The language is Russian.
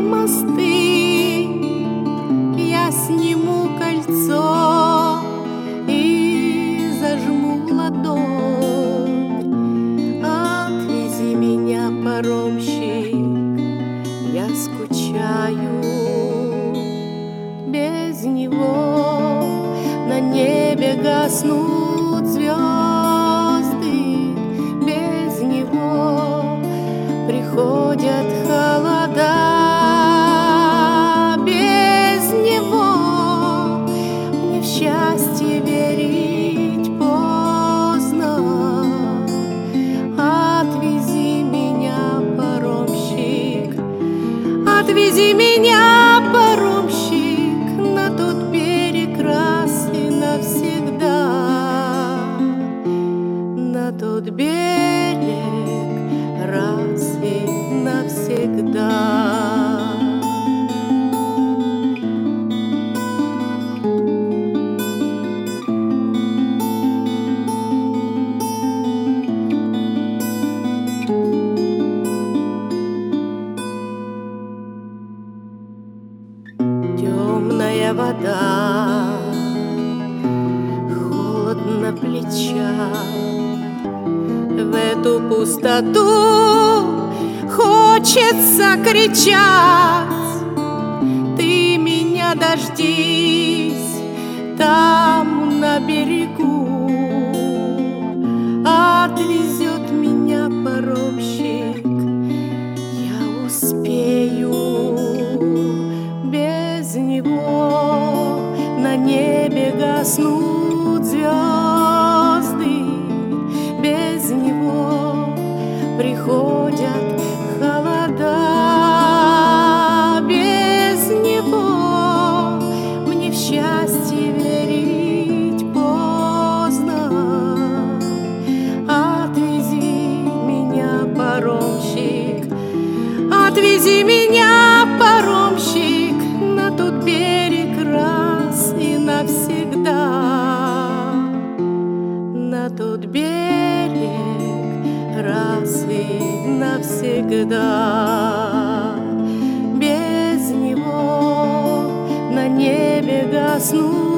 мосты, я сниму кольцо и зажму ладонь. Отвези меня, паромщик, я скучаю. Без него на небе гаснут звезды, без него приходят холода, без него мне в счастье верить поздно. Отвези меня, паромщик, отвези меня, паромщик, на тот берег раз и навсегда, на тот берег раз и навсегда. Темная вода, холод на плечах, в эту пустоту хочется кричать. Ты меня дождись там на берегу, отвезет меня паромщик, я успею. Без него на небе гаснут звезды, без него приходят холода, без него мне в счастье верить поздно. Отвези меня, паромщик, отвези меня, паромщик, на тот берег раз и навсегда, на тот берег раз и навсегда. Без него на небе гаснут